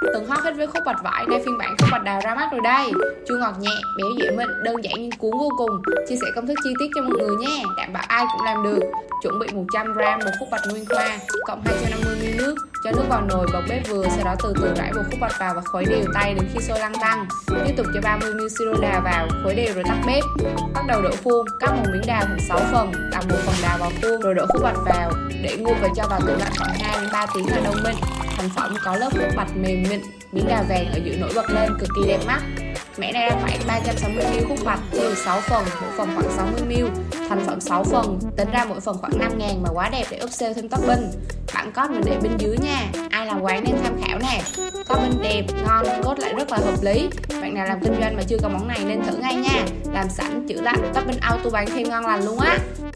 Từng hot hit với khúc bạch vải, nay phiên bản khúc bạch đào ra mắt rồi đây. Chua ngọt nhẹ, béo dễ mịn, đơn giản nhưng cuốn vô cùng. Chia sẻ công thức chi tiết cho mọi người nha, đảm bảo ai cũng làm được. Chuẩn bị 100g bột khúc bạch nguyên khoa, cộng 250ml nước. Cho nước vào nồi, bật bếp vừa, sau đó từ từ rải bột khúc bạch vào và khuấy đều tay đến khi sôi lăn tăn. Tiếp tục cho 30ml siro đào vào, khuấy đều rồi tắt bếp. Bắt đầu đổ khuôn, cắt một miếng đào thành 6 phần, đặt một phần đào vào khuôn rồi đổ khúc bạch vào, để nguội và cho vào tủ lạnh khoảng 2 đến 3 tiếng là đông minh. Thành phẩm có lớp khúc bạch mềm mịn, miếng đào vàng ở giữa nổi bật lên, cực kỳ đẹp mắt. Mẻ này đang khoảng 360ml khúc bạch, chia 6 phần, mỗi phần khoảng 60ml. Thành phẩm 6 phần, tính ra mỗi phần khoảng 5.000 mà quá đẹp để upsell thêm topping. Bản code mình để bên dưới nha, ai làm quán nên tham khảo nè. Topping đẹp, ngon, cốt lại rất là hợp lý. Bạn nào làm kinh doanh mà chưa có món này nên thử ngay nha. Làm sẵn, chữ lạnh, topping auto bán thêm ngon lành luôn á.